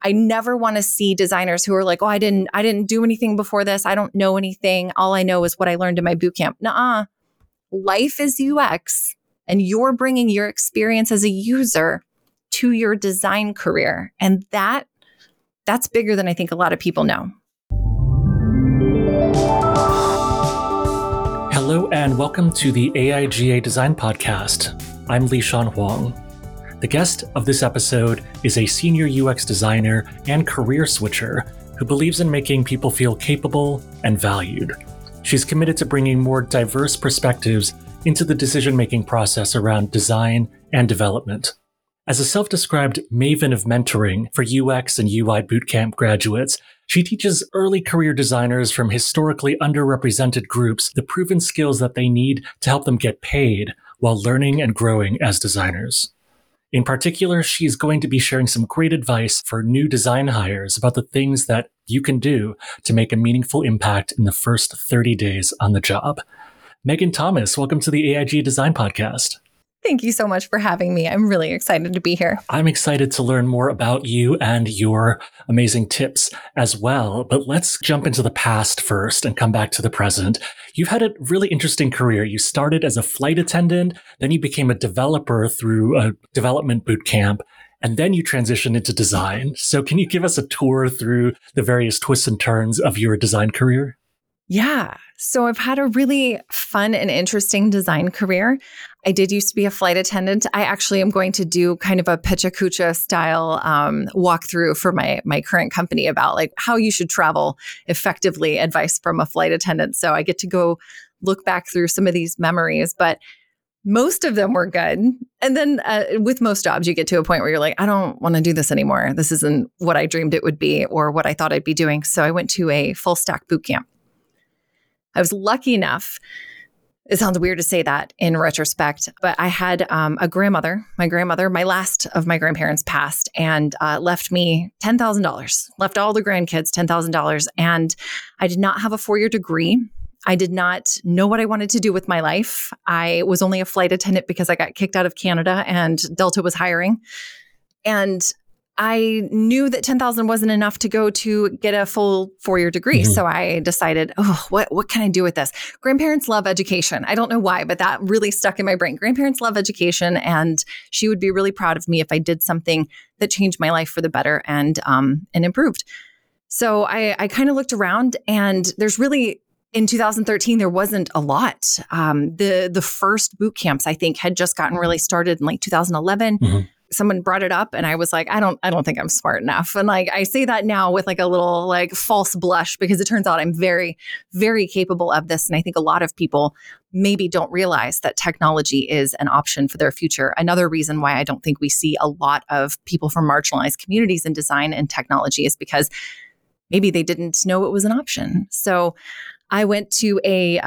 I never want to see designers who are like, oh, I didn't do anything before this. I don't know anything. All I know is what I learned in my boot camp. Nuh-uh. Life is UX, and you're bringing your experience as a user to your design career. And that's bigger than I think a lot of people know. Hello and welcome to the AIGA Design Podcast. I'm Li-Shan Huang. The guest of this episode is a senior UX designer and career switcher who believes in making people feel capable and valued. She's committed to bringing more diverse perspectives into the decision-making process around design and development. As a self-described maven of mentoring for UX and UI bootcamp graduates, she teaches early career designers from historically underrepresented groups the proven skills that they need to help them get paid while learning and growing as designers. In particular, she's going to be sharing some great advice for new design hires about the things that you can do to make a meaningful impact in the first 30 days on the job. Megan Thomas, welcome to the AIG Design Podcast. Thank you so much for having me. I'm really excited to be here. I'm excited to learn more about you and your amazing tips as well. But let's jump into the past first and come back to the present. You've had a really interesting career. You started as a flight attendant, then you became a developer through a development boot camp, and then you transitioned into design. So can you give us a tour through the various twists and turns of your design career? Yeah. So I've had a really fun and interesting design career. I did used to be a flight attendant. I actually am going to do kind of a PechaKucha style walkthrough for my current company about like how you should travel effectively, advice from a flight attendant. So I get to go look back through some of these memories, but most of them were good. And then with most jobs, you get to a point where you're like, I don't want to do this anymore. This isn't what I dreamed it would be or what I thought I'd be doing. So I went to a full stack boot camp. I was lucky enough, it sounds weird to say that in retrospect, but I had a grandmother, my last of my grandparents passed and left me $10,000, left all the grandkids $10,000. And I did not have a 4-year degree. I did not know what I wanted to do with my life. I was only a flight attendant because I got kicked out of Canada and Delta was hiring. And I knew that $10,000 wasn't enough to go to get a full 4-year degree. Mm-hmm. So I decided, what can I do with this? Grandparents love education. I don't know why, but that really stuck in my brain. Grandparents love education, and she would be really proud of me if I did something that changed my life for the better and improved. So I kind of looked around, and there's really, in 2013, there wasn't a lot. The first boot camps, I think, had just gotten really started in like 2011. Mm-hmm. Someone brought it up and I was like, I don't think I'm smart enough. And like, I say that now with like a little like false blush because it turns out I'm very, very capable of this. And I think a lot of people maybe don't realize that technology is an option for their future. Another reason why I don't think we see a lot of people from marginalized communities in design and technology is because maybe they didn't know it was an option. So I went to a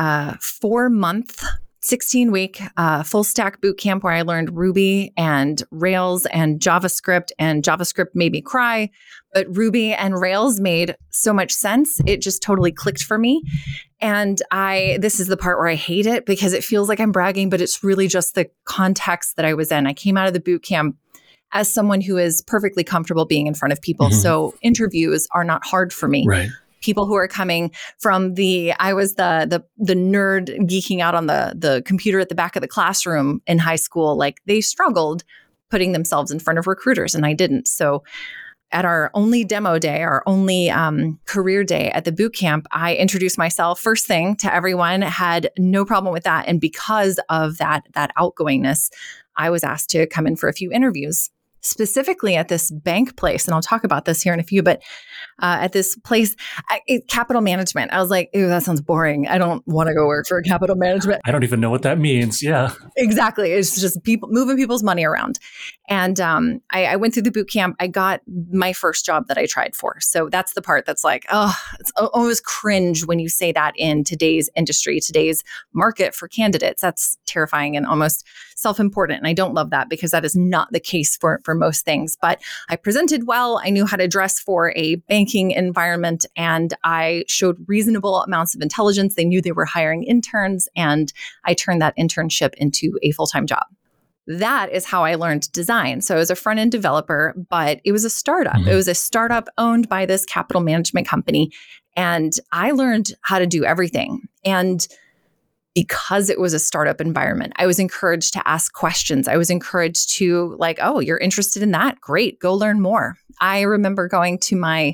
4-month 16-week full stack boot camp where I learned Ruby and Rails and JavaScript made me cry, but Ruby and Rails made so much sense. It just totally clicked for me. And this is the part where I hate it because it feels like I'm bragging, but it's really just the context that I was in. I came out of the boot camp as someone who is perfectly comfortable being in front of people. Mm-hmm. So interviews are not hard for me. Right. People who are coming from I was the nerd geeking out on the computer at the back of the classroom in high school. Like they struggled putting themselves in front of recruiters and I didn't. So at our only demo day, our only career day at the boot camp, I introduced myself first thing to everyone, had no problem with that. And because of that outgoingness, I was asked to come in for a few interviews. Specifically at this bank place, and I'll talk about this here in a few, but at this place, capital management. I was like, ew, that sounds boring. I don't want to go work for capital management. I don't even know what that means. Yeah. Exactly. It's just people moving people's money around. And I went through the boot camp. I got my first job that I tried for. So that's the part that's like, it's almost cringe when you say that in today's industry, today's market for candidates. That's terrifying and almost self-important. And I don't love that because that is not the case for most things. But I presented well. I knew how to dress for a banking environment and I showed reasonable amounts of intelligence. They knew they were hiring interns and I turned that internship into a full-time job. that is how I learned design. So I was a front-end developer, but it was a startup. It was a startup owned by this capital management company. And I learned how to do everything. And because it was a startup environment, I was encouraged to ask questions. I was encouraged to oh, you're interested in that? Great, go learn more. I remember going to my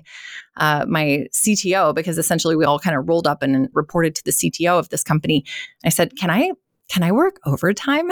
CTO, because essentially we all kind of rolled up and reported to the CTO of this company. I said, can I work overtime?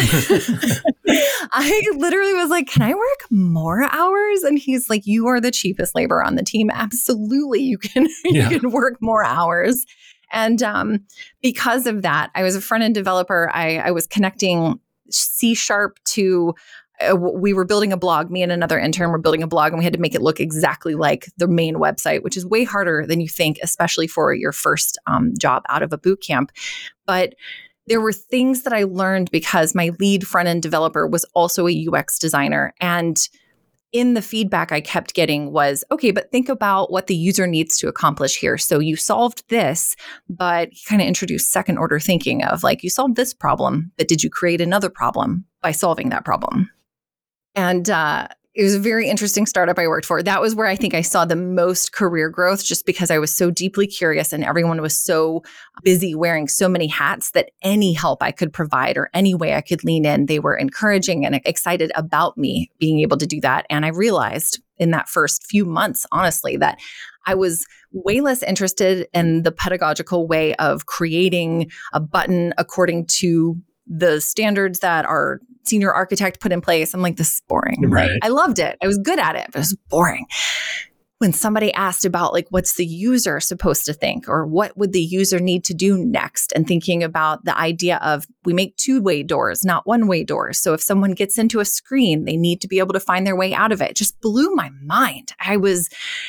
I literally was like, can I work more hours? And he's like, you are the cheapest labor on the team. Absolutely, you can work more hours. And because of that, I was a front-end developer. I was connecting C# to, we were building a blog. Me and another intern were building a blog, and we had to make it look exactly like the main website, which is way harder than you think, especially for your first job out of a boot camp. But there were things that I learned because my lead front-end developer was also a UX designer. And in the feedback I kept getting was, okay, but think about what the user needs to accomplish here. So you solved this, but he kind of introduced second order thinking of you solved this problem, but did you create another problem by solving that problem? And it was a very interesting startup I worked for. That was where I think I saw the most career growth, just because I was so deeply curious and everyone was so busy wearing so many hats that any help I could provide or any way I could lean in, they were encouraging and excited about me being able to do that. And I realized in that first few months, honestly, that I was way less interested in the pedagogical way of creating a button according to the standards that our senior architect put in place. I'm like, this is boring. Right. I loved it. I was good at it, but it was boring. When somebody asked about what's the user supposed to think, or what would the user need to do next, and thinking about the idea of we make two-way doors, not one-way doors. So if someone gets into a screen, they need to be able to find their way out of it. It just blew my mind. I was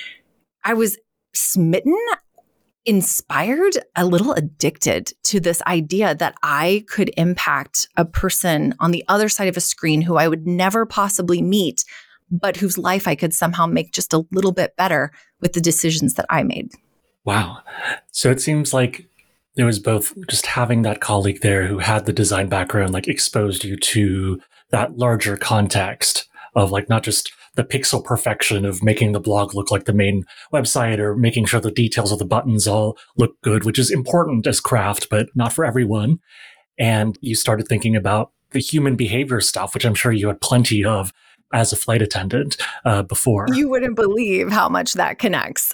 smitten, inspired, a little addicted to this idea that I could impact a person on the other side of a screen who I would never possibly meet, but whose life I could somehow make just a little bit better with the decisions that I made. Wow. So it seems like there was both just having that colleague there who had the design background, exposed you to that larger context of not just the pixel perfection of making the blog look like the main website, or making sure the details of the buttons all look good, which is important as craft, but not for everyone. And you started thinking about the human behavior stuff, which I'm sure you had plenty of as a flight attendant before. You wouldn't believe how much that connects.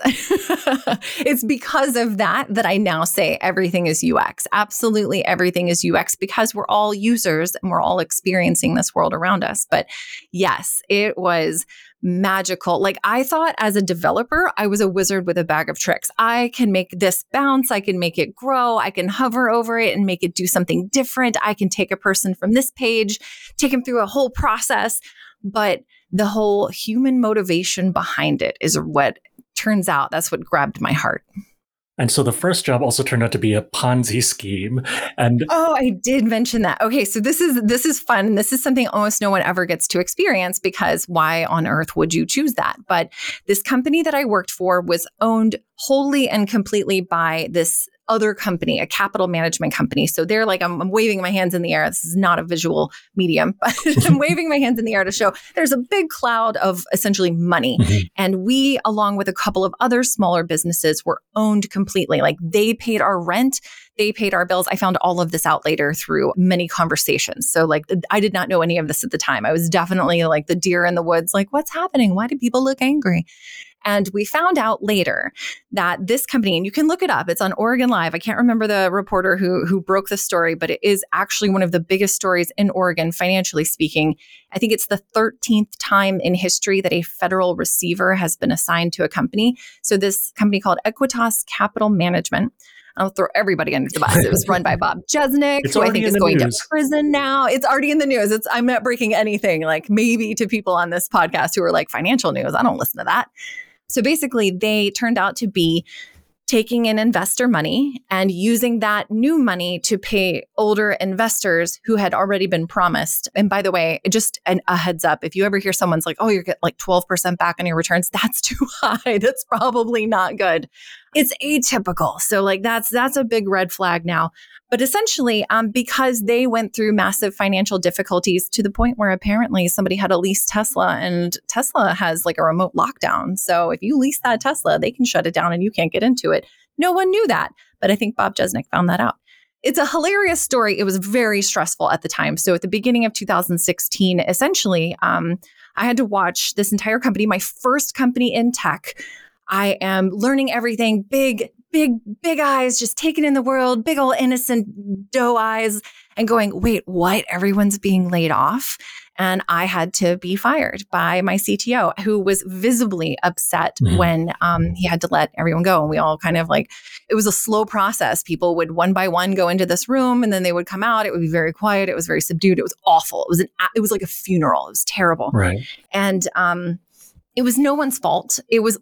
It's because of that I now say everything is UX. Absolutely everything is UX, because we're all users and we're all experiencing this world around us. But yes, it was magical. I thought as a developer, I was a wizard with a bag of tricks. I can make this bounce. I can make it grow. I can hover over it and make it do something different. I can take a person from this page, take them through a whole process. But the whole human motivation behind it is what turns out, that's what grabbed my heart. And so the first job also turned out to be a Ponzi scheme. And I did mention that. Okay, so this is fun. And this is something almost no one ever gets to experience, because why on earth would you choose that? But this company that I worked for was owned wholly and completely by this other company, a capital management company. So they're I'm waving my hands in the air. This is not a visual medium, but I'm waving my hands in the air to show there's a big cloud of essentially money. Mm-hmm. And we, along with a couple of other smaller businesses, were owned completely. They paid our rent, they paid our bills. I found all of this out later through many conversations. So I did not know any of this at the time. I was definitely the deer in the woods, what's happening? Why do people look angry? And we found out later that this company, and you can look it up, it's on Oregon Live. I can't remember the reporter who broke the story, but it is actually one of the biggest stories in Oregon, financially speaking. I think it's the 13th time in history that a federal receiver has been assigned to a company. So this company called Equitas Capital Management, I'll throw everybody under the bus. It was run by Bob Jesnick, who I think is going to prison now. It's already in the news. I'm not breaking anything, maybe to people on this podcast who are financial news. I don't listen to that. So basically, they turned out to be taking in investor money and using that new money to pay older investors who had already been promised. And by the way, just a heads up, if you ever hear someone's oh, you're getting 12% back on your returns, that's too high. That's probably not good. It's atypical. So like that's a big red flag now. But essentially, because they went through massive financial difficulties to the point where apparently somebody had to lease Tesla, and Tesla has like a remote lockdown. So if you lease that Tesla, they can shut it down and you can't get into it. No one knew that. But I think Bob Jesnick found that out. It's a hilarious story. It was very stressful at the time. So at the beginning of 2016, essentially, I had to watch this entire company, my first company in tech. I am learning everything, big eyes, just taking in the world, big old innocent doe eyes, and going, wait, what? Everyone's being laid off. And I had to be fired by my CTO, who was visibly upset when he had to let everyone go. And we all kind of like, it was a slow process. People would one by one go into this room and then they would come out. It would be very quiet. It was very subdued. It was awful. It was like a funeral. It was terrible. Right. And it was no one's fault. It was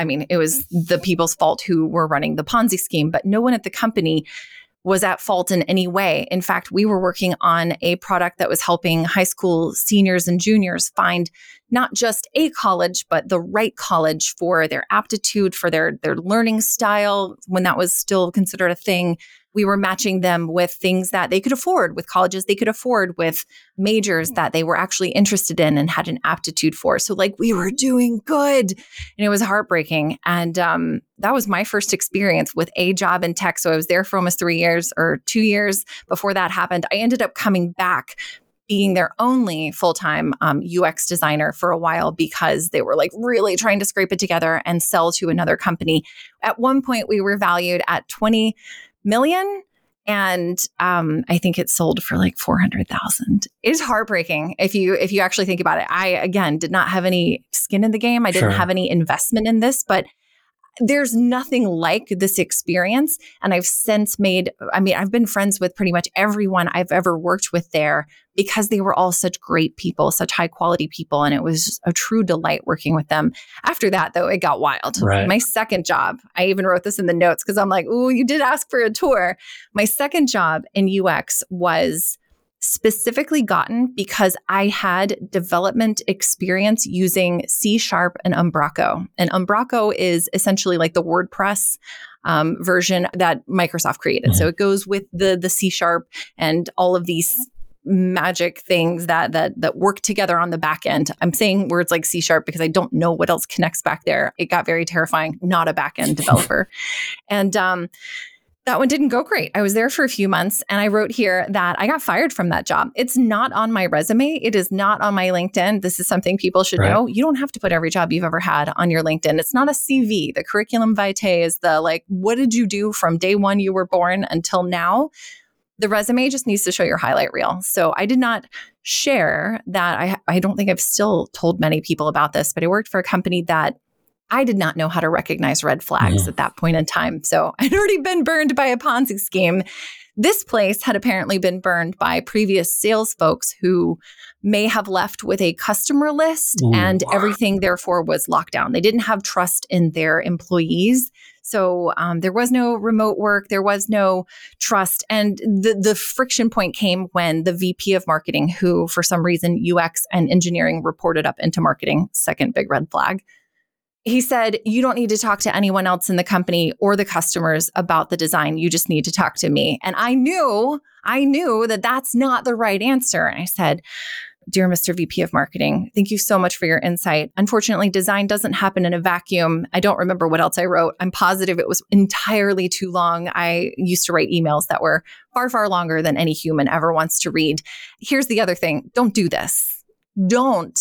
the people's fault who were running the Ponzi scheme, but no one at the company was at fault in any way. In fact, we were working on a product that was helping high school seniors and juniors find not just a college, but the right college for their aptitude, for their learning style, when that was still considered a thing. We were matching them with things that they could afford, with colleges they could afford, with majors that they were actually interested in and had an aptitude for. So like we were doing good, and it was heartbreaking. And that was my first experience with a job in tech. So I was there for almost 3 years or 2 years before that happened. I ended up coming back being their only full-time UX designer for a while because they were like really trying to scrape it together and sell to another company. At one point, we were valued at 20 million. And I think it sold for like 400,000. It's heartbreaking if you actually think about it. I, again, did not have any skin in the game. I didn't have any investment in this, but there's nothing like this experience. And I've since I've been friends with pretty much everyone I've ever worked with there because they were all such great people, such high quality people. And it was a true delight working with them. After that, though, it got wild. Right. My second job, I even wrote this in the notes because I'm like, ooh, you did ask for a tour. My second job in UX was specifically gotten because I had development experience using C# and Umbraco. And Umbraco is essentially like the WordPress version that Microsoft created. So it goes with the C# and all of these magic things that work together on the back end. I'm saying words like C# because I don't know what else connects back there. It got very terrifying, not a back end developer. And that one didn't go great. I was there for a few months and I wrote here that I got fired from that job. It's not on my resume. It is not on my LinkedIn. This is something people should know. You don't have to put every job you've ever had on your LinkedIn. It's not a CV. The curriculum vitae is the like, what did you do from day one you were born until now? The resume just needs to show your highlight reel. So I did not share that. I don't think I've still told many people about this, but I worked for a company that I did not know how to recognize red flags at that point in time. So I'd already been burned by a Ponzi scheme. This place had apparently been burned by previous sales folks who may have left with a customer list and everything therefore was locked down. They didn't have trust in their employees. So there was no remote work. There was no trust. And the friction point came when the VP of marketing, who for some reason UX and engineering reported up into marketing, second big red flag. He said, you don't need to talk to anyone else in the company or the customers about the design. You just need to talk to me. And I knew that that's not the right answer. And I said, dear Mr. VP of Marketing, thank you so much for your insight. Unfortunately, design doesn't happen in a vacuum. I don't remember what else I wrote. I'm positive it was entirely too long. I used to write emails that were far, far longer than any human ever wants to read. Here's the other thing. Don't do this. Don't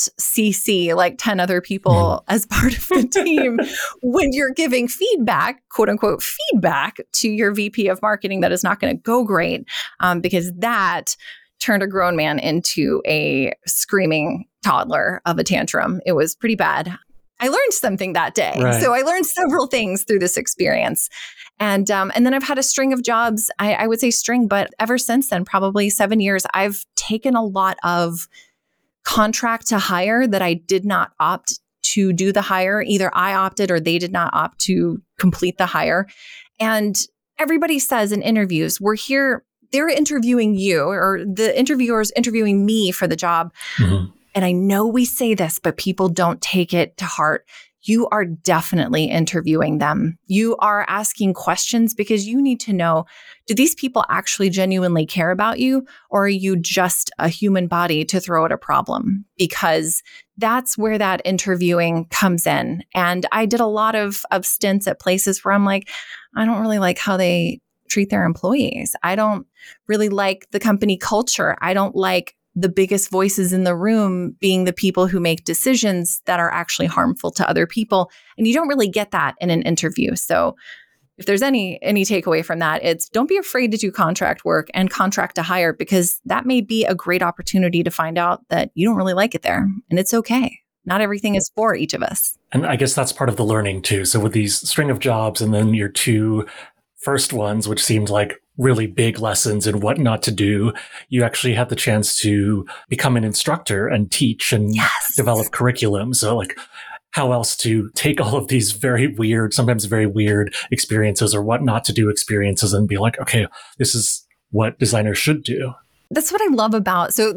CC like 10 other people as part of the team when you're giving feedback, quote unquote, feedback to your VP of marketing that is not going to go great because that turned a grown man into a screaming toddler of a tantrum. It was pretty bad. I learned something that day. Right. So I learned several things through this experience. And then I've had a string of jobs. I would say string, but ever since then, probably 7 years, I've taken a lot of contract to hire that I did not opt to do the hire. Either I opted or they did not opt to complete the hire. And everybody says in interviews, we're here, they're interviewing you or the interviewer's interviewing me for the job. And I know we say this, but people don't take it to heart. you are definitely interviewing them. You are asking questions because you need to know, do these people actually genuinely care about you, or are you just a human body to throw at a problem? Because that's where that interviewing comes in. And I did a lot of stints at places where I'm like, I don't really like how they treat their employees. I don't really like the company culture. I don't like the biggest voices in the room being the people who make decisions that are actually harmful to other people. And you don't really get that in an interview. So if there's any takeaway from that, it's don't be afraid to do contract work and contract to hire, because that may be a great opportunity to find out that you don't really like it there. And it's okay. Not everything is for each of us. And I guess that's part of the learning too. So with these string of jobs and then your two first ones, which seemed like really big lessons in what not to do, you actually had the chance to become an instructor and teach and develop curriculum. So like how else to take all of these sometimes very weird experiences or what not to do experiences and be like, okay, this is what designers should do. That's what I love about, so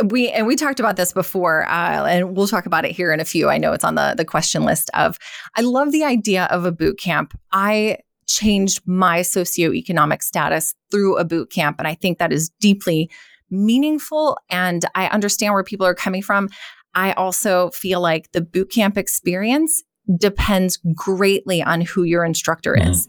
we talked about this before, and we'll talk about it here in a few. I know it's on the question list I love the idea of a boot camp. I changed my socioeconomic status through a boot camp. And I think that is deeply meaningful. And I understand where people are coming from. I also feel like the boot camp experience depends greatly on who your instructor is.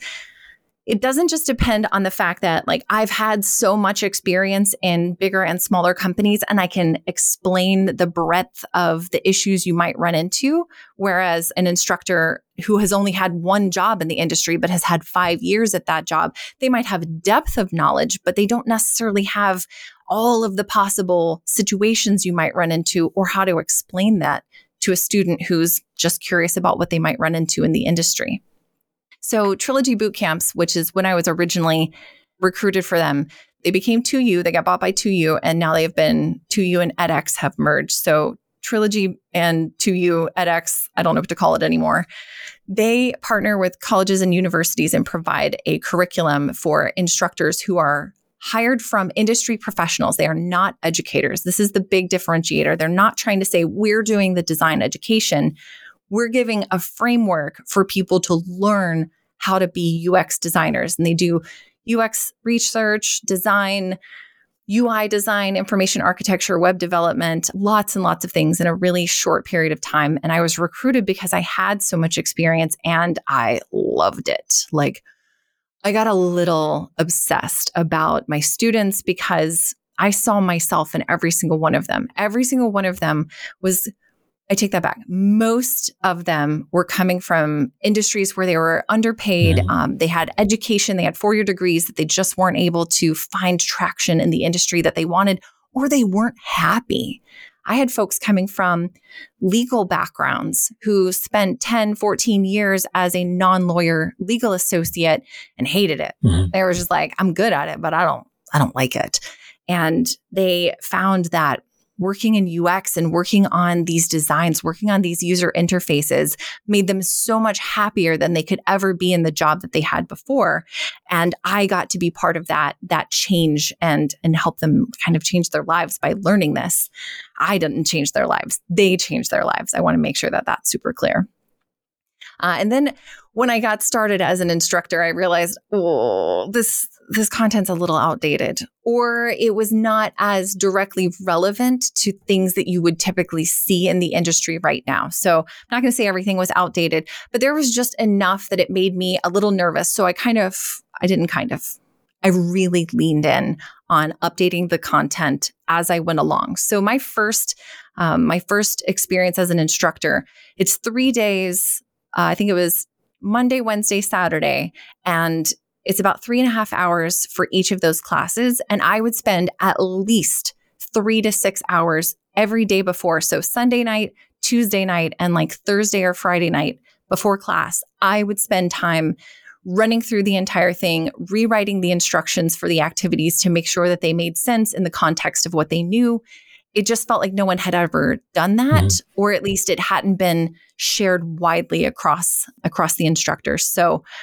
It doesn't just depend on the fact that like I've had so much experience in bigger and smaller companies and I can explain the breadth of the issues you might run into. Whereas an instructor who has only had one job in the industry, but has had 5 years at that job, they might have depth of knowledge, but they don't necessarily have all of the possible situations you might run into or how to explain that to a student who's just curious about what they might run into in the industry. So Trilogy Boot Camps, which is when I was originally recruited for them, they became 2U. They got bought by 2U, and now they've been 2U and edX have merged. So Trilogy and 2U, edX, I don't know what to call it anymore. They partner with colleges and universities and provide a curriculum for instructors who are hired from industry professionals. They are not educators. This is the big differentiator. They're not trying to say, we're doing the design education. We're giving a framework for people to learn how to be UX designers. And they do UX research, design, UI design, information architecture, web development, lots and lots of things in a really short period of time. And I was recruited because I had so much experience and I loved it. Like, I got a little obsessed about my students because I saw myself in every single one of them. Every single one of them was, I take that back. Most of them were coming from industries where they were underpaid. They had education, they had 4-year degrees that they just weren't able to find traction in the industry that they wanted, or they weren't happy. I had folks coming from legal backgrounds who spent 10, 14 years as a non-lawyer legal associate and hated it. They were just like, I'm good at it, but I don't like it. And they found that working in UX and working on these designs, working on these user interfaces made them so much happier than they could ever be in the job that they had before. And I got to be part of that change and help them kind of change their lives by learning this. I didn't change their lives. They changed their lives. I want to make sure that that's super clear. And then when I got started as an instructor, I realized, this content's a little outdated, or it was not as directly relevant to things that you would typically see in the industry right now. So I'm not going to say everything was outdated, but there was just enough that it made me a little nervous. So I really leaned in on updating the content as I went along. So my first experience as an instructor, it's 3 days. I think it was Monday, Wednesday, Saturday, and it's about 3.5 hours for each of those classes. And I would spend at least 3 to 6 hours every day before. So Sunday night, Tuesday night, and like Thursday or Friday night before class, I would spend time running through the entire thing, rewriting the instructions for the activities to make sure that they made sense in the context of what they knew. It just felt like no one had ever done that, or at least it hadn't been shared widely across the instructors. So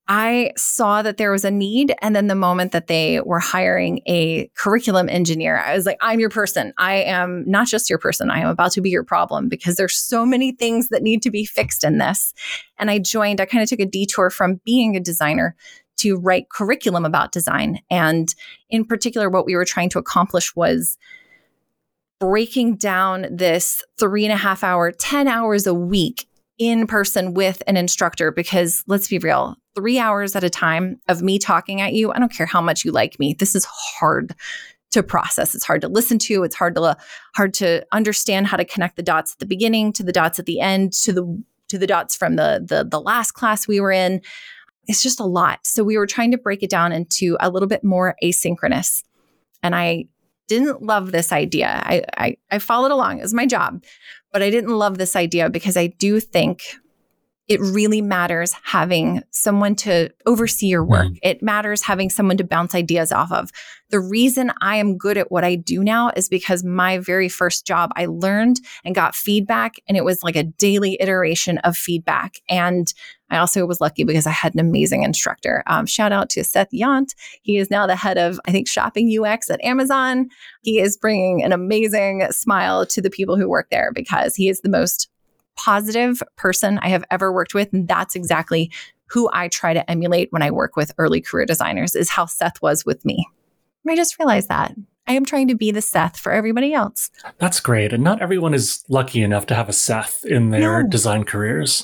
I saw that there was a need. And then the moment that they were hiring a curriculum engineer, I was like, I'm your person. I am not just your person. I am about to be your problem because there's so many things that need to be fixed in this. And I kind of took a detour from being a designer to write curriculum about design. And in particular, what we were trying to accomplish was breaking down this 3.5 hour, 10 hours a week in person with an instructor, because let's be real, 3 hours at a time of me talking at you, I don't care how much you like me. This is hard to process. It's hard to listen to. It's hard to understand how to connect the dots at the beginning to the dots at the end to the dots from the last class we were in. It's just a lot. So we were trying to break it down into a little bit more asynchronous. And I didn't love this idea. I followed along. It was my job. But I didn't love this idea because I do think it really matters having someone to oversee your work. It matters having someone to bounce ideas off of. The reason I am good at what I do now is because my very first job, I learned and got feedback, and it was like a daily iteration of feedback. And I also was lucky because I had an amazing instructor. Shout out to Seth Yant. He is now the head of, I think, shopping UX at Amazon. He is bringing an amazing smile to the people who work there because he is the most positive person I have ever worked with. And that's exactly who I try to emulate when I work with early career designers, is how Seth was with me. I just realized that I am trying to be the Seth for everybody else. That's great. And not everyone is lucky enough to have a Seth in their design careers.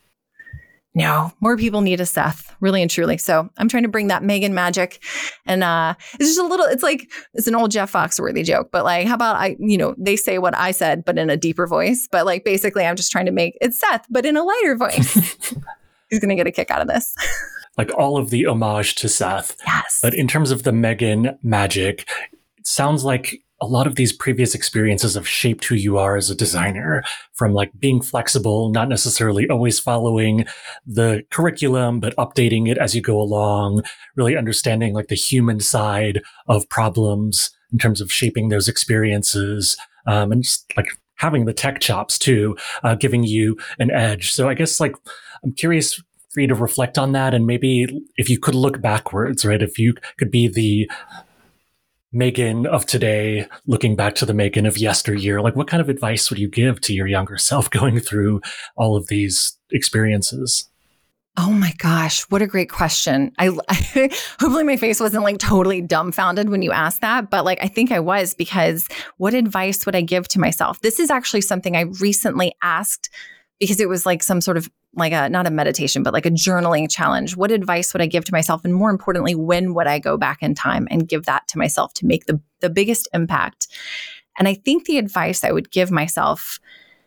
No, more people need a Seth, really and truly. So I'm trying to bring that Megan magic. And it's just it's an old Jeff Foxworthy joke, but like, how about they say what I said, but in a deeper voice. But like, basically, I'm just trying to make it Seth, but in a lighter voice. He's going to get a kick out of this. Like all of the homage to Seth. Yes. But in terms of the Megan magic, it sounds like a lot of these previous experiences have shaped who you are as a designer, from like being flexible, not necessarily always following the curriculum, but updating it as you go along, really understanding like the human side of problems in terms of shaping those experiences, and just like having the tech chops too, giving you an edge. So I guess like I'm curious for you to reflect on that, and maybe if you could look backwards, right? If you could be the Megan of today, looking back to the Megan of yesteryear, like what kind of advice would you give to your younger self going through all of these experiences? Oh my gosh, what a great question. I hopefully my face wasn't like totally dumbfounded when you asked that, but like I think I was, because what advice would I give to myself? This is actually something I recently asked because it was like some sort of like not a meditation, but like a journaling challenge. What advice would I give to myself? And more importantly, when would I go back in time and give that to myself to make the biggest impact? And I think the advice I would give myself,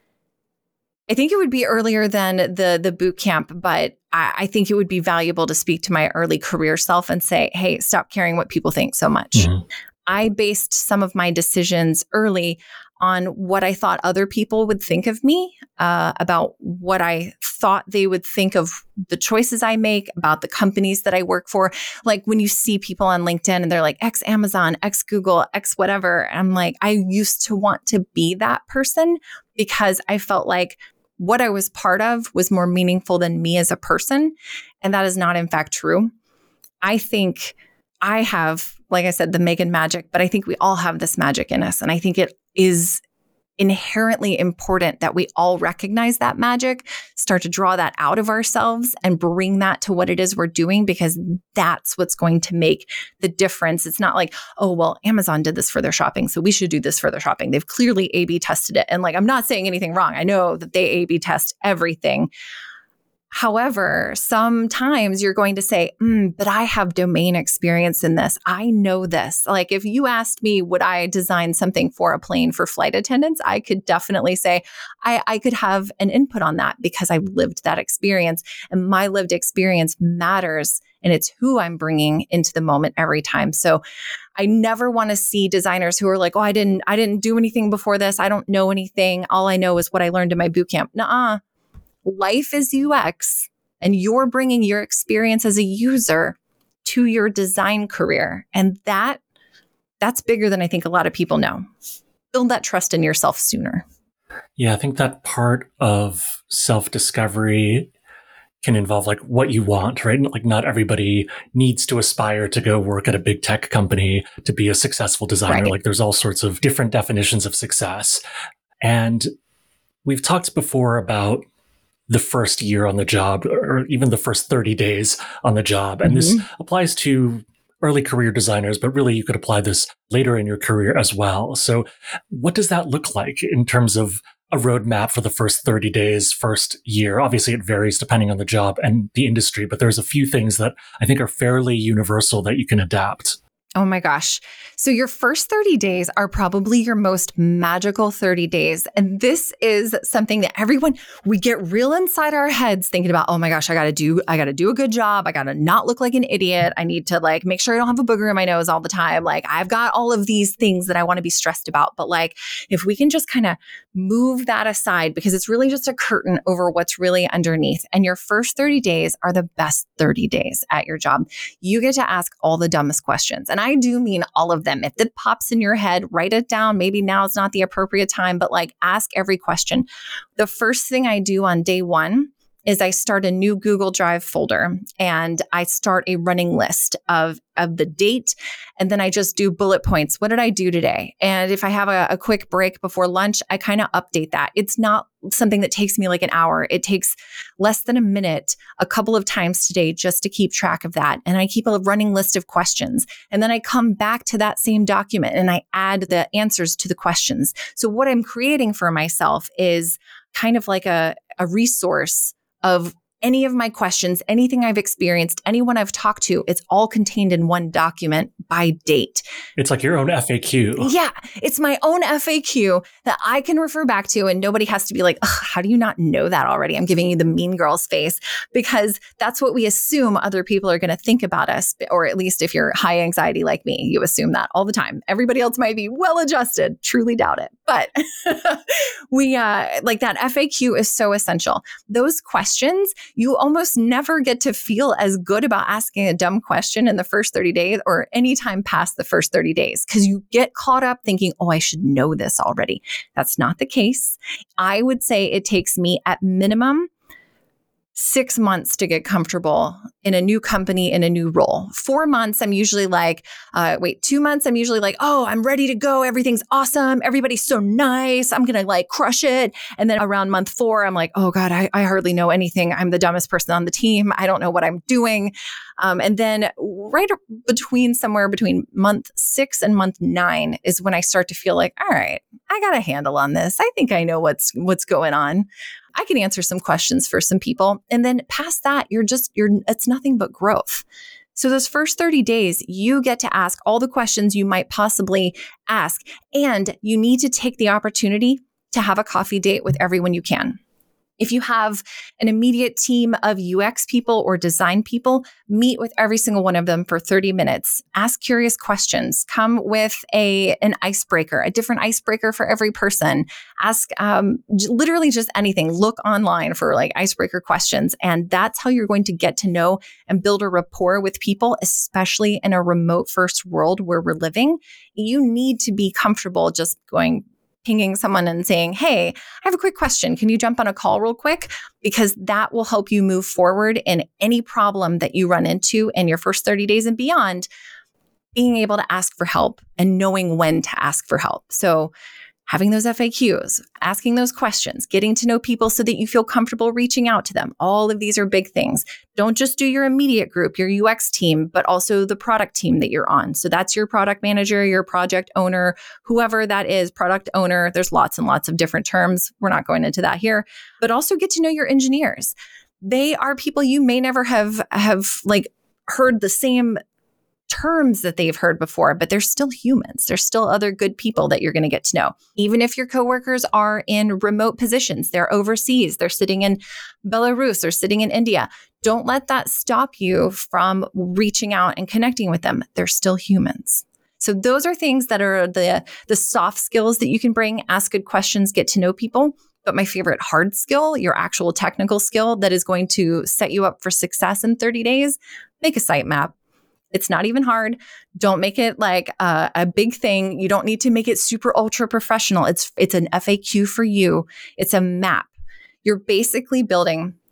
I think it would be earlier than the boot camp, but I think it would be valuable to speak to my early career self and say, hey, stop caring what people think so much. Mm-hmm. I based some of my decisions early on what I thought other people would think of me, about what I thought they would think of the choices I make, about the companies that I work for. Like when you see people on LinkedIn and they're like ex-Amazon, ex-Google, ex-whatever. And I'm like, I used to want to be that person because I felt like what I was part of was more meaningful than me as a person. And that is not in fact true. I think I have, like I said, the Megan magic, but I think we all have this magic in us. And I think it is inherently important that we all recognize that magic, start to draw that out of ourselves and bring that to what it is we're doing, because that's what's going to make the difference. It's not like, oh, well, Amazon did this for their shopping, so we should do this for their shopping. They've clearly A/B tested it. And like, I'm not saying anything wrong. I know that they A/B test everything. However, sometimes you're going to say, but I have domain experience in this. I know this. Like if you asked me, would I design something for a plane for flight attendants? I could definitely say I could have an input on that because I've lived that experience, and my lived experience matters, and it's who I'm bringing into the moment every time. So I never want to see designers who are like, oh, I didn't do anything before this. I don't know anything. All I know is what I learned in my boot camp. Nuh-uh. Life is UX, and you're bringing your experience as a user to your design career. And that's bigger than I think a lot of people know. Build that trust in yourself sooner. Yeah, I think that part of self-discovery can involve like what you want, right? Like not everybody needs to aspire to go work at a big tech company to be a successful designer. Right. Like there's all sorts of different definitions of success. And we've talked before about the first year on the job or even the first 30 days on the job. And this applies to early career designers, but really you could apply this later in your career as well. So what does that look like in terms of a roadmap for the first 30 days, first year? Obviously, it varies depending on the job and the industry, but there's a few things that I think are fairly universal that you can adapt. Oh my gosh. So your first 30 days are probably your most magical 30 days. And this is something that we get real inside our heads thinking about, oh my gosh, I got to do a good job. I got to not look like an idiot. I need to like make sure I don't have a booger in my nose all the time. Like I've got all of these things that I want to be stressed about. But like, if we can just kind of move that aside, because it's really just a curtain over what's really underneath. And your first 30 days are the best 30 days at your job. You get to ask all the dumbest questions. And I do mean all of them. If it pops in your head, write it down. Maybe now is not the appropriate time, but like ask every question. The first thing I do on day one is I start a new Google Drive folder and I start a running list of the date. And then I just do bullet points. What did I do today? And if I have a quick break before lunch, I kind of update that. It's not something that takes me like an hour. It takes less than a minute a couple of times today just to keep track of that. And I keep a running list of questions. And then I come back to that same document and I add the answers to the questions. So what I'm creating for myself is kind of like a resource of any of my questions, anything I've experienced, anyone I've talked to, it's all contained in one document by date. It's like your own FAQ. Yeah, it's my own FAQ that I can refer back to, and nobody has to be like, how do you not know that already? I'm giving you the mean girl's face, because that's what we assume other people are going to think about us. Or at least if you're high anxiety like me, you assume that all the time. Everybody else might be well adjusted. Truly doubt it. But we like that FAQ is so essential. Those questions, you almost never get to feel as good about asking a dumb question in the first 30 days or any time past the first 30 days, because you get caught up thinking, oh, I should know this already. That's not the case. I would say it takes me at minimum 6 months to get comfortable in a new company, in a new role. 4 months, I'm usually like, 2 months, I'm usually like, oh, I'm ready to go. Everything's awesome. Everybody's so nice. I'm going to like crush it. And then around month 4, I'm like, oh God, I hardly know anything. I'm the dumbest person on the team. I don't know what I'm doing. And then somewhere between month 6 and month 9 is when I start to feel like, all right, I got a handle on this. I think I know what's going on. I can answer some questions for some people. And then past that, it's nothing but growth. So those first 30 days, you get to ask all the questions you might possibly ask. And you need to take the opportunity to have a coffee date with everyone you can. If you have an immediate team of UX people or design people, meet with every single one of them for 30 minutes. Ask curious questions. Come with an icebreaker, a different icebreaker for every person. Ask literally just anything. Look online for like icebreaker questions. And that's how you're going to get to know and build a rapport with people, especially in a remote first world where we're living. You need to be comfortable just pinging someone and saying, hey, I have a quick question. Can you jump on a call real quick? Because that will help you move forward in any problem that you run into in your first 30 days and beyond, being able to ask for help and knowing when to ask for help. So having those FAQs, asking those questions, getting to know people so that you feel comfortable reaching out to them. All of these are big things. Don't just do your immediate group, your UX team, but also the product team that you're on. So that's your product manager, your project owner, whoever that is, product owner. There's lots and lots of different terms. We're not going into that here, but also get to know your engineers. They are people you may never have like heard the same terms that they've heard before, but they're still humans. There's still other good people that you're going to get to know. Even if your coworkers are in remote positions, they're overseas, they're sitting in Belarus or sitting in India. Don't let that stop you from reaching out and connecting with them. They're still humans. So those are things that are the soft skills that you can bring. Ask good questions, get to know people. But my favorite hard skill, your actual technical skill that is going to set you up for success in 30 days, make a sitemap. It's not even hard. Don't make it like a big thing. You don't need to make it super ultra professional. It's an FAQ for you. It's a map. You're basically building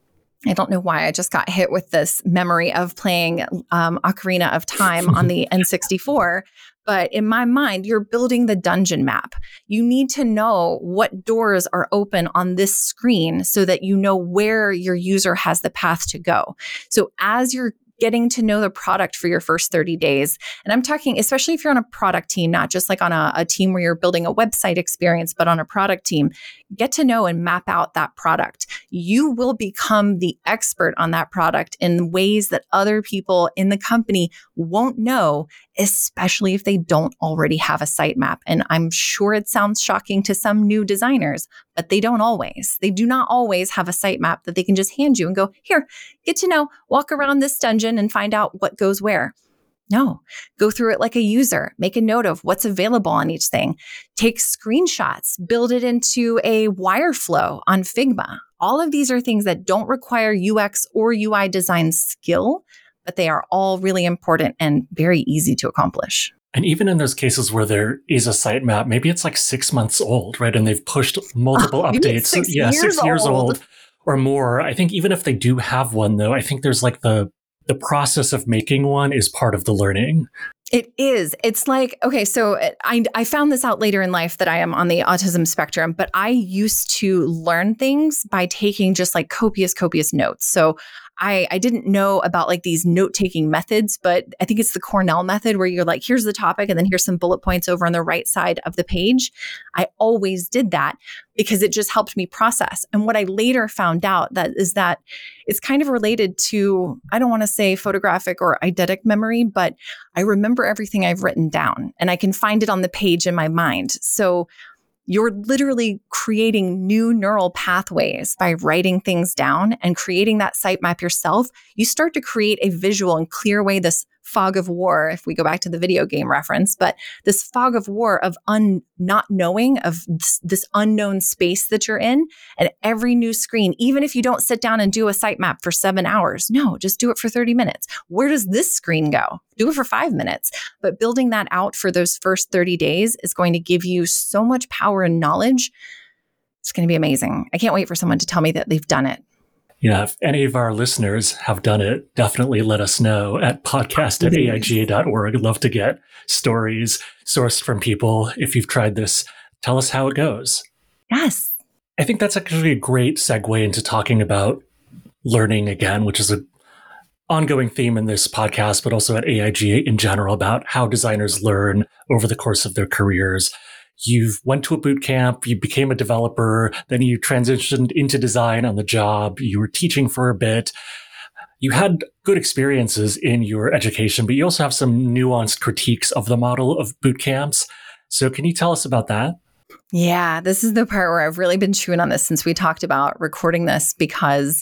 I don't know why I just got hit with this memory of playing Ocarina of Time on the N64. But in my mind, you're building the dungeon map. You need to know what doors are open on this screen so that you know where your user has the path to go. So as you're getting to know the product for your first 30 days. And I'm talking, especially if you're on a product team, not just like on a team where you're building a website experience, but on a product team, get to know and map out that product. You will become the expert on that product in ways that other people in the company won't know, especially if they don't already have a sitemap. And I'm sure it sounds shocking to some new designers, but they don't always. They do not always have a sitemap that they can just hand you and go, here, get to know, walk around this dungeon and find out what goes where. No, go through it like a user, make a note of what's available on each thing, take screenshots, build it into a Wireflow on Figma. All of these are things that don't require UX or UI design skill, but they are all really important and very easy to accomplish. And even in those cases where there is a sitemap, maybe it's like 6 months old, right? And they've pushed multiple updates. 6 years old or more. I think even if they do have one, though, I think there's like the process of making one is part of the learning. It is. It's like, okay, so I found this out later in life that I am on the autism spectrum, but I used to learn things by taking just like copious notes. So I didn't know about like these note-taking methods, but I think it's the Cornell method where you're like, here's the topic, and then here's some bullet points over on the right side of the page. I always did that because it just helped me process. And what I later found out that it's kind of related to, I don't want to say photographic or eidetic memory, but I remember everything I've written down and I can find it on the page in my mind. So you're literally creating new neural pathways by writing things down and creating that sitemap yourself. You start to create a visual and clear away this fog of war, if we go back to the video game reference, but this fog of war of not knowing, of this unknown space that you're in. And every new screen, even if you don't sit down and do a sitemap for 7 hours, no, just do it for 30 minutes. Where does this screen go? Do it for 5 minutes. But building that out for those first 30 days is going to give you so much power and knowledge. It's going to be amazing. I can't wait for someone to tell me that they've done it. Yeah, if any of our listeners have done it, definitely let us know at podcast@aiga.org. I'd love to get stories sourced from people. If you've tried this, tell us how it goes. Yes. I think that's actually a great segue into talking about learning again, which is an ongoing theme in this podcast, but also at AIGA in general, about how designers learn over the course of their careers. You went to a boot camp, you became a developer, then you transitioned into design on the job, you were teaching for a bit. You had good experiences in your education, but you also have some nuanced critiques of the model of boot camps. So can you tell us about that? Yeah, this is the part where I've really been chewing on this since we talked about recording this, because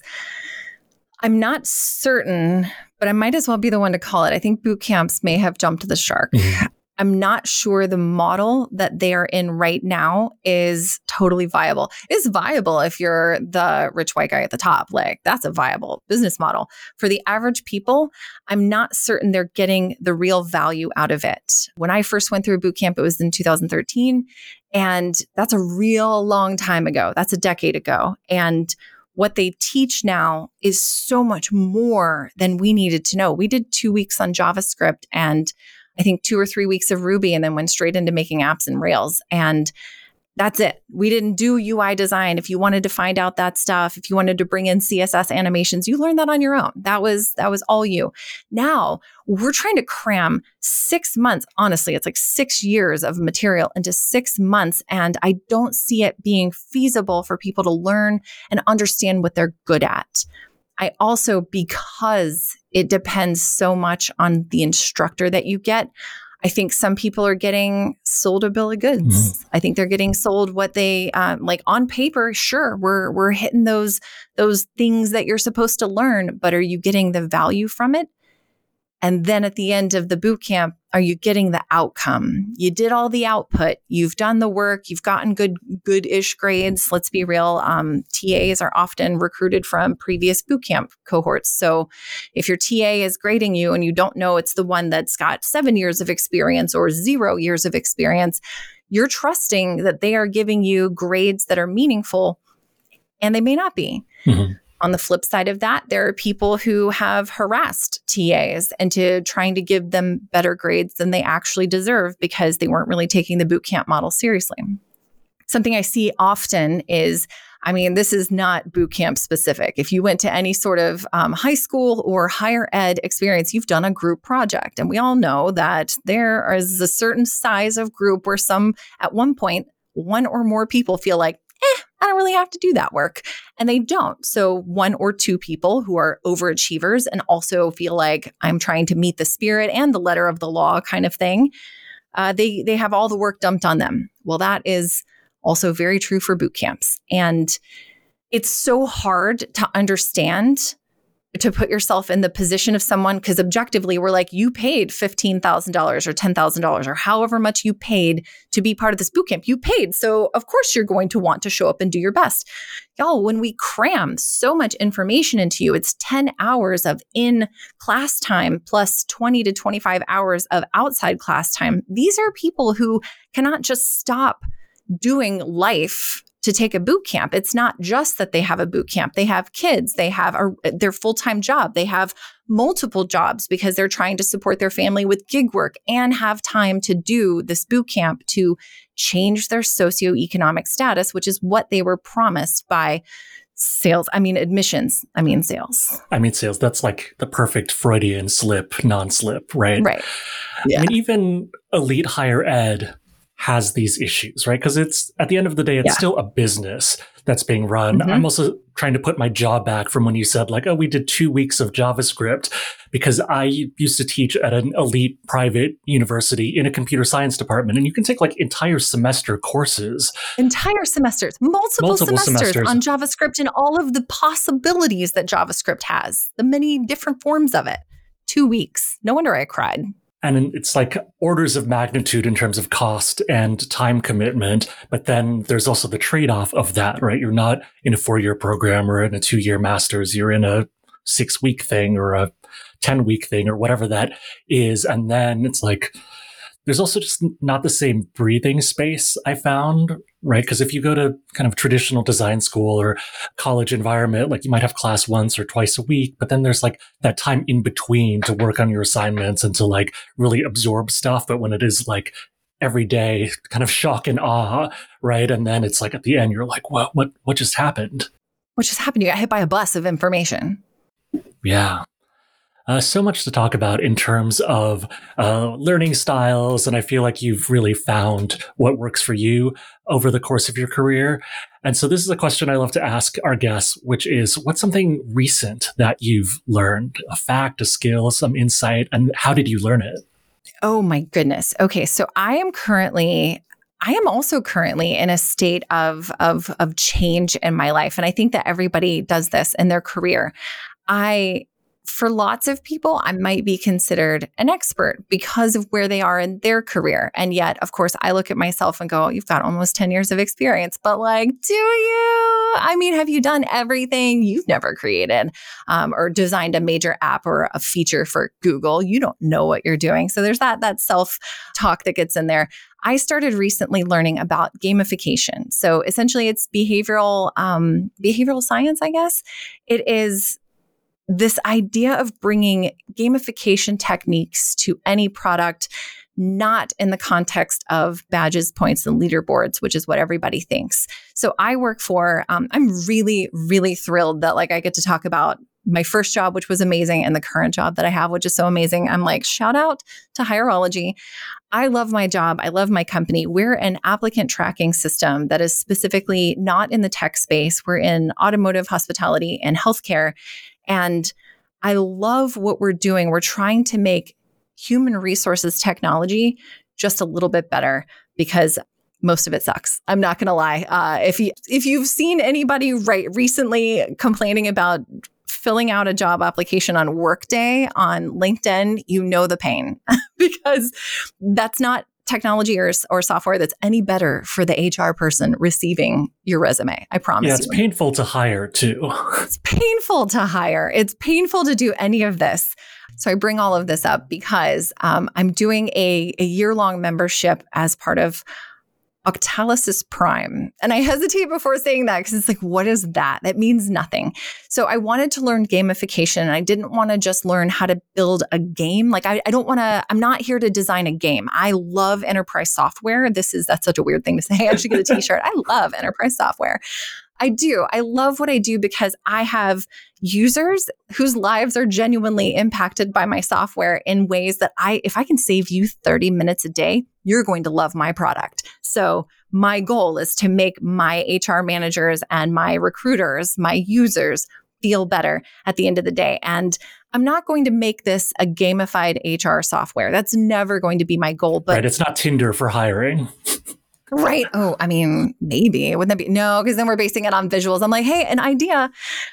I'm not certain, but I might as well be the one to call it. I think boot camps may have jumped the shark. I'm not sure the model that they are in right now is totally viable. It's viable if you're the rich white guy at the top. Like, that's a viable business model. For the average people, I'm not certain they're getting the real value out of it. When I first went through a boot camp, it was in 2013. And that's a real long time ago. That's a decade ago. And what they teach now is so much more than we needed to know. We did 2 weeks on JavaScript and I think 2 or 3 weeks of Ruby, and then went straight into making apps in Rails. And that's it. We didn't do UI design. If you wanted to find out that stuff, if you wanted to bring in CSS animations, you learned that on your own. That was all you. Now we're trying to cram 6 months. Honestly, it's like 6 years of material into 6 months. And I don't see it being feasible for people to learn and understand what they're good at. I also, because it depends so much on the instructor that you get, I think some people are getting sold a bill of goods. I think they're getting sold what they like on paper. Sure, we're hitting those things that you're supposed to learn, but are you getting the value from it? And then at the end of the boot camp, are you getting the outcome? You did all the output. You've done the work. You've gotten good-ish grades. Let's be real. TAs are often recruited from previous boot camp cohorts. So if your TA is grading you and you don't know it's the one that's got 7 years of experience or 0 years of experience, you're trusting that they are giving you grades that are meaningful, and they may not be. On the flip side of that, there are people who have harassed TAs into trying to give them better grades than they actually deserve because they weren't really taking the boot camp model seriously. Something I see often is, this is not boot camp specific. If you went to any sort of high school or higher ed experience, you've done a group project. And we all know that there is a certain size of group where at one point, one or more people feel like, I don't really have to do that work. And they don't. So one or two people who are overachievers and also feel like I'm trying to meet the spirit and the letter of the law kind of thing, they have all the work dumped on them. Well, that is also very true for boot camps. And it's so hard to understand, to put yourself in the position of someone, because objectively we're like, you paid $15,000 or $10,000 or however much you paid to be part of this boot camp. You paid. So of course you're going to want to show up and do your best. Y'all, when we cram so much information into you, it's 10 hours of in-class time plus 20 to 25 hours of outside class time. These are people who cannot just stop doing life to take a boot camp. It's not just that they have a boot camp. They have kids. They have their full-time job. They have multiple jobs because they're trying to support their family with gig work and have time to do this boot camp to change their socioeconomic status, which is what they were promised by sales. Admissions. Sales. Sales. That's like the perfect Freudian slip, non-slip, right? Right. Yeah. Even elite higher ed has these issues, right? Because it's, at the end of the day, it's still a business that's being run. Mm-hmm. I'm also trying to put my jaw back from when you said like, we did 2 weeks of JavaScript, because I used to teach at an elite private university in a computer science department. And you can take like entire semester courses. Entire semesters, multiple semesters on JavaScript and all of the possibilities that JavaScript has, the many different forms of it. 2 weeks. No wonder I cried. And it's like orders of magnitude in terms of cost and time commitment. But then there's also the trade-off of that, right? You're not in a 4-year program or in a 2-year master's. You're in a 6-week thing or a 10-week thing or whatever that is. And then it's like, there's also just not the same breathing space I found, right? Because if you go to kind of traditional design school or college environment, like you might have class once or twice a week, but then there's like that time in between to work on your assignments and to like really absorb stuff. But when it is like every day, kind of shock and awe, right? And then it's like at the end, you're like, what just happened? What just happened? You got hit by a bus of information. Yeah. So much to talk about in terms of learning styles. And I feel like you've really found what works for you over the course of your career. And so this is a question I love to ask our guests, which is, what's something recent that you've learned? A fact, a skill, some insight, and how did you learn it? Oh my goodness. Okay. So I am also currently in a state of change in my life. And I think that everybody does this in their career. For lots of people, I might be considered an expert because of where they are in their career. And yet, of course, I look at myself and go, you've got almost 10 years of experience, but like, do you? Have you done everything? You've never created or designed a major app or a feature for Google. You don't know what you're doing. So there's that self-talk that gets in there. I started recently learning about gamification. So essentially it's behavioral science, I guess. It is this idea of bringing gamification techniques to any product, not in the context of badges, points, and leaderboards, which is what everybody thinks. So I work for, I'm really, really thrilled that like I get to talk about my first job, which was amazing, and the current job that I have, which is so amazing. I'm like, shout out to Hirology. I love my job. I love my company. We're an applicant tracking system that is specifically not in the tech space. We're in automotive, hospitality, and healthcare. And I love what we're doing. We're trying to make human resources technology just a little bit better because most of it sucks. I'm not going to lie. If you've seen anybody recently complaining about filling out a job application on Workday on LinkedIn, you know the pain because that's not technology or software that's any better for the HR person receiving your resume. I promise you. Yeah, it's painful to hire too. It's painful to hire. It's painful to do any of this. So I bring all of this up because I'm doing a year-long membership as part of Octalysis Prime. And I hesitate before saying that because it's like, what is that? That means nothing. So I wanted to learn gamification, and I didn't want to just learn how to build a game. Like I don't want to, I'm not here to design a game. I love enterprise software. That's such a weird thing to say. I should get a t-shirt. I love enterprise software. I do. I love what I do because I have users whose lives are genuinely impacted by my software in ways that if I can save you 30 minutes a day, you're going to love my product. So my goal is to make my HR managers and my recruiters, my users, feel better at the end of the day. And I'm not going to make this a gamified HR software. That's never going to be my goal. But right, it's not Tinder for hiring. Right. Oh, I mean, maybe. Wouldn't that be? No, because then we're basing it on visuals. I'm like, hey, an idea.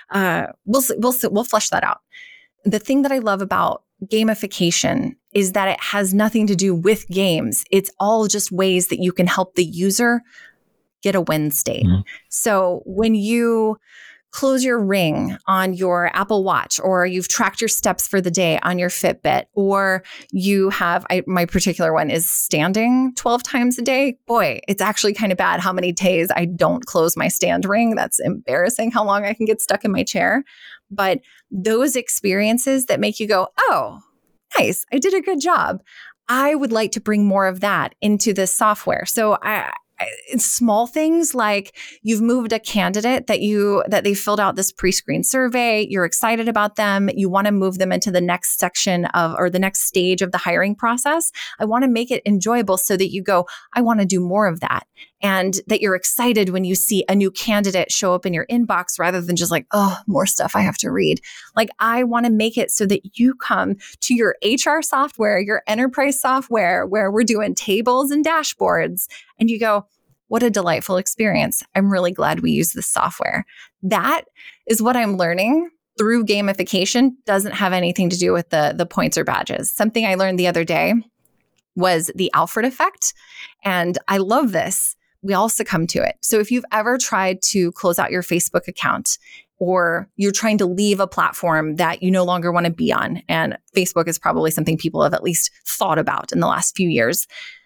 We'll flesh that out. The thing that I love about gamification is that it has nothing to do with games. It's all just ways that you can help the user get a win state. Mm-hmm. So when you close your ring on your Apple Watch, or you've tracked your steps for the day on your Fitbit, or you have, my particular one is standing 12 times a day. Boy, it's actually kind of bad how many days I don't close my stand ring. That's embarrassing how long I can get stuck in my chair. But those experiences that make you go, oh, nice, I did a good job. I would like to bring more of that into this software. So it's small things like you've moved a candidate that they filled out this pre-screen survey. You're excited about them. You want to move them into the next section or the next stage of the hiring process. I want to make it enjoyable so that you go, I want to do more of that. And that you're excited when you see a new candidate show up in your inbox rather than just like, oh, more stuff I have to read. Like, I want to make it so that you come to your HR software, your enterprise software, where we're doing tables and dashboards, and you go, what a delightful experience. I'm really glad we use this software. That is what I'm learning through gamification. Doesn't have anything to do with the points or badges. Something I learned the other day was the Alfred effect. And I love this. We all succumb to it. So if you've ever tried to close out your Facebook account, or you're trying to leave a platform that you no longer want to be on, and Facebook is probably something people have at least thought about in the last few years,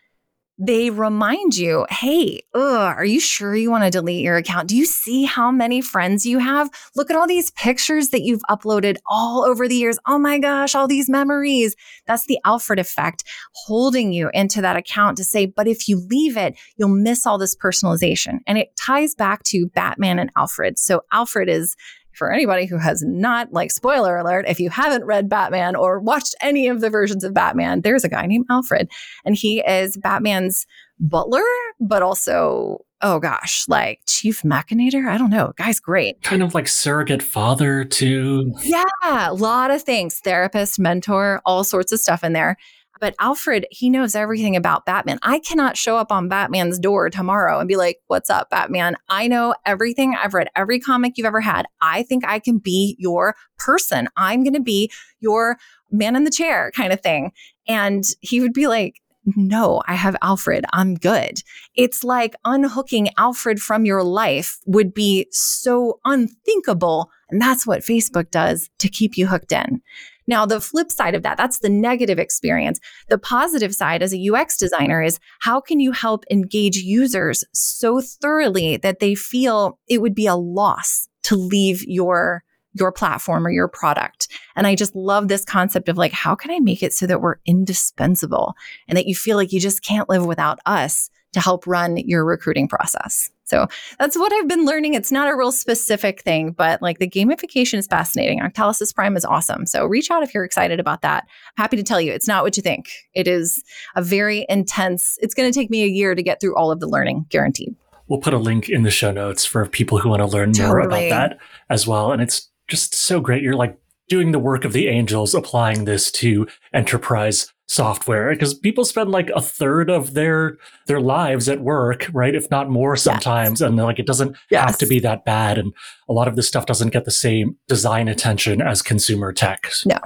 they remind you, hey, are you sure you want to delete your account? Do you see how many friends you have? Look at all these pictures that you've uploaded all over the years. Oh my gosh, all these memories. That's the Alfred effect holding you into that account to say, but if you leave it, you'll miss all this personalization. And it ties back to Batman and Alfred. So Alfred is, for anybody who has not, like, spoiler alert, if you haven't read Batman or watched any of the versions of Batman, there's a guy named Alfred, and he is Batman's butler, but also, oh gosh, like chief machinator. I don't know. Guy's great. Kind of like surrogate father too. Yeah, a lot of things. Therapist, mentor, all sorts of stuff in there. But Alfred, he knows everything about Batman. I cannot show up on Batman's door tomorrow and be like, what's up, Batman? I know everything. I've read every comic you've ever had. I think I can be your person. I'm going to be your man in the chair kind of thing. And he would be like, no, I have Alfred. I'm good. It's like unhooking Alfred from your life would be so unthinkable. And that's what Facebook does to keep you hooked in. Now, the flip side of that, that's the negative experience. The positive side as a UX designer is, how can you help engage users so thoroughly that they feel it would be a loss to leave your platform or your product? And I just love this concept of, like, how can I make it so that we're indispensable and that you feel like you just can't live without us to help run your recruiting process? So that's what I've been learning. It's not a real specific thing, but like, the gamification is fascinating. Octalysis Prime is awesome. So reach out if you're excited about that. Happy to tell you, it's not what you think. It is a very intense, it's going to take me a year to get through all of the learning, guaranteed. We'll put a link in the show notes for people who want to learn more about that as well. And it's just so great. You're like doing the work of the angels, applying this to enterprise software, because people spend like a third of their lives at work, right? If not more sometimes. Yes. And like, it doesn't have to be that bad. And a lot of this stuff doesn't get the same design attention as consumer tech. No,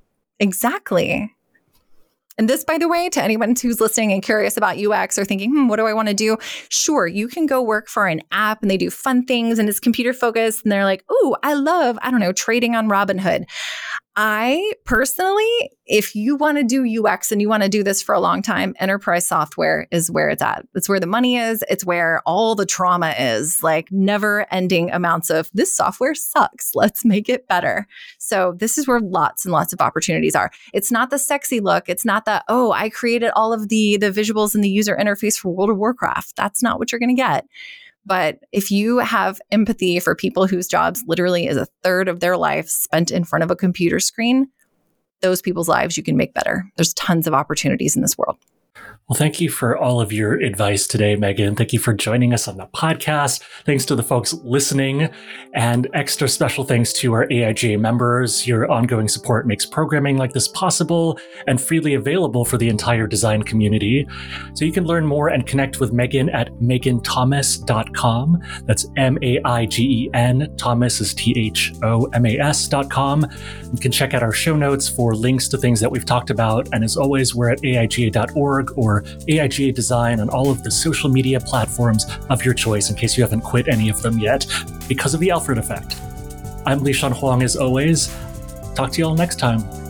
exactly. And this, by the way, to anyone who's listening and curious about UX or thinking, what do I want to do? Sure, you can go work for an app and they do fun things and it's computer focused and they're like, ooh, I love, trading on Robinhood. I personally, if you want to do UX and you want to do this for a long time, enterprise software is where it's at. It's where the money is. It's where all the trauma is, like never ending amounts of this software sucks. Let's make it better. So this is where lots and lots of opportunities are. It's not the sexy look. It's not the, oh, I created all of the visuals and the user interface for World of Warcraft. That's not what you're going to get. But if you have empathy for people whose jobs literally is a third of their life spent in front of a computer screen, those people's lives you can make better. There's tons of opportunities in this world. Well, thank you for all of your advice today, Megan. Thank you for joining us on the podcast. Thanks to the folks listening, and extra special thanks to our AIGA members. Your ongoing support makes programming like this possible and freely available for the entire design community. So you can learn more and connect with Megan at meganthomas.com. That's MAIGEN. Thomas is THOMAS.com. You can check out our show notes for links to things that we've talked about. And as always, we're at AIGA.org or AIGA Design on all of the social media platforms of your choice, in case you haven't quit any of them yet, because of the Alfred effect. I'm Lishan Huang, as always. Talk to you all next time.